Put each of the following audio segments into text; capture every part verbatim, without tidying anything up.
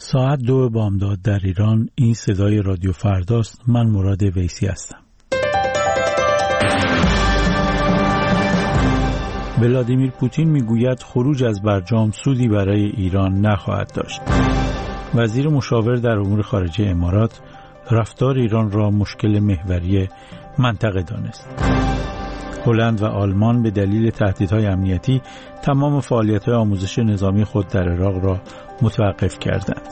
ساعت دو بامداد در ایران. این صدای رادیو فرداست. من مراد ویسی هستم. ولادیمیر پوتین میگوید خروج از برجام سودی برای ایران نخواهد داشت. وزیر مشاور در امور خارجه امارات رفتار ایران را مشکل محوری منطقه دانست. هلند و آلمان به دلیل تهدیدهای امنیتی تمام فعالیت‌های آموزش نظامی خود در عراق را متوقف کردند.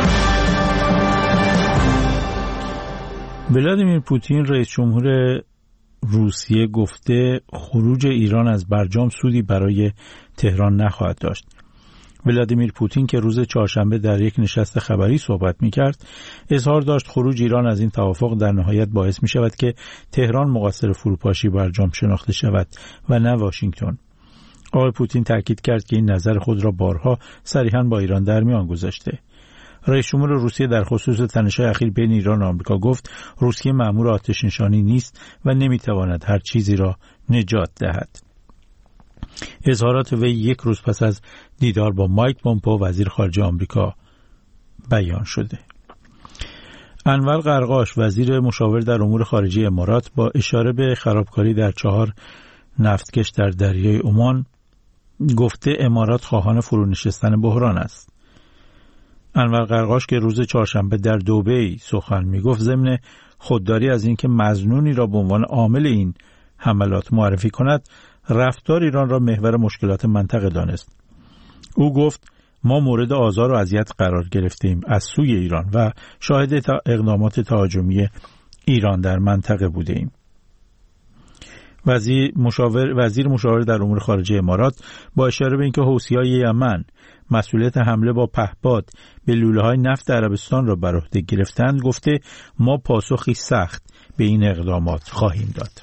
ولادیمیر پوتین رئیس جمهور روسیه گفته خروج ایران از برجام سودی برای تهران نخواهد داشت. ولادیمیر پوتین که روز چهارشنبه در یک نشست خبری صحبت می‌کرد، اظهار داشت خروج ایران از این توافق در نهایت باعث می‌شود که تهران مقصر فروپاشی برجام شناخته شود و نه واشنگتن. آقای پوتین تاکید کرد که این نظر خود را بارها صریحاً با ایران در میان گذاشته. رئیس جمهور روسیه در خصوص تنش‌های اخیر بین ایران و آمریکا گفت روسیه مأمور آتش‌نشانی نیست و نمی‌تواند هر چیزی را نجات دهد. اظهارات وی یک روز پس از دیدار با مایک پومپئو وزیر خارجه آمریکا بیان شده. انور قرقاش وزیر مشاور در امور خارجه امارات با اشاره به خرابکاری در چهار نفتکش در دریای عمان گفته امارات خواهان فرونشستن بحران است. انور قرقاش که روز چهارشنبه در دبی سخن میگفت ضمن خودداری از اینکه مظنونی را به عنوان عامل این حملات معرفی کند، رفتار ایران را محور مشکلات منطقه دانست. او گفت ما مورد آزار و اذیت قرار گرفتیم از سوی ایران و شاهد اقدامات تهاجمی ایران در منطقه بودیم. وزیر مشاور وزیر مشاور در امور خارجه امارات با اشاره به اینکه حوثی‌های یمن مسئولیت حمله با پهپاد به لوله‌های نفت عربستان را بر عهده گرفتند گفته ما پاسخی سخت به این اقدامات خواهیم داد.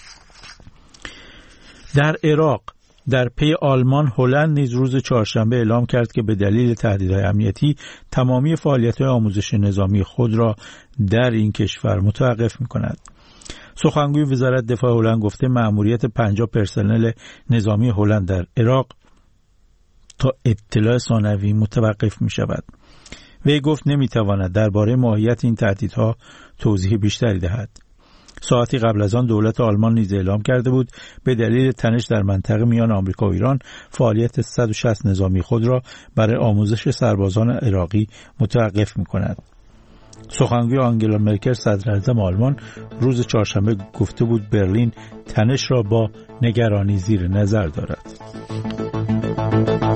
در عراق در پی آلمان، هلند نیز روز چهارشنبه اعلام کرد که به دلیل تهدیدهای امنیتی تمامی فعالیت‌های آموزش نظامی خود را در این کشور متوقف می‌کند. سخنگوی وزارت دفاع هلند گفته مأموریت پنجاه پرسنل نظامی هلند در عراق تا اطلاع ثانوی متوقف می‌شود. وی گفت نمی‌تواند درباره ماهیت این تهدیدها توضیح بیشتری دهد. ساعتی قبل از آن دولت آلمان نیز اعلام کرده بود به دلیل تنش در منطقه میان آمریکا و ایران فعالیت صد و شصت نظامی خود را برای آموزش سربازان عراقی متوقف می‌کند. سخنگوی آنگلا مرکل صدر اعظم آلمان روز چهارشنبه گفته بود برلین تنش را با نگرانی زیر نظر دارد.